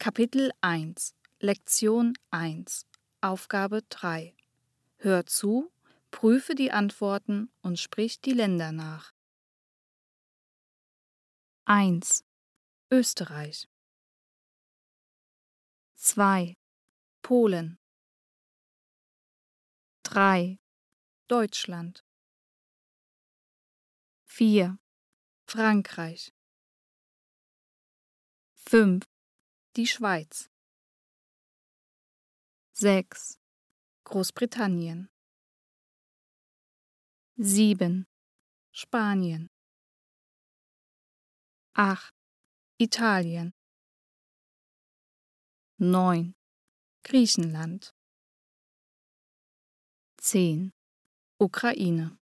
Kapitel 1 Lektion 1 Aufgabe 3 Hör zu, prüfe die Antworten und sprich die Länder nach. 1. Österreich 2. Polen 3. Deutschland 4. Frankreich 5. Die Schweiz 6. Großbritannien 7. Spanien 8. Italien 9. Griechenland 10. Ukraine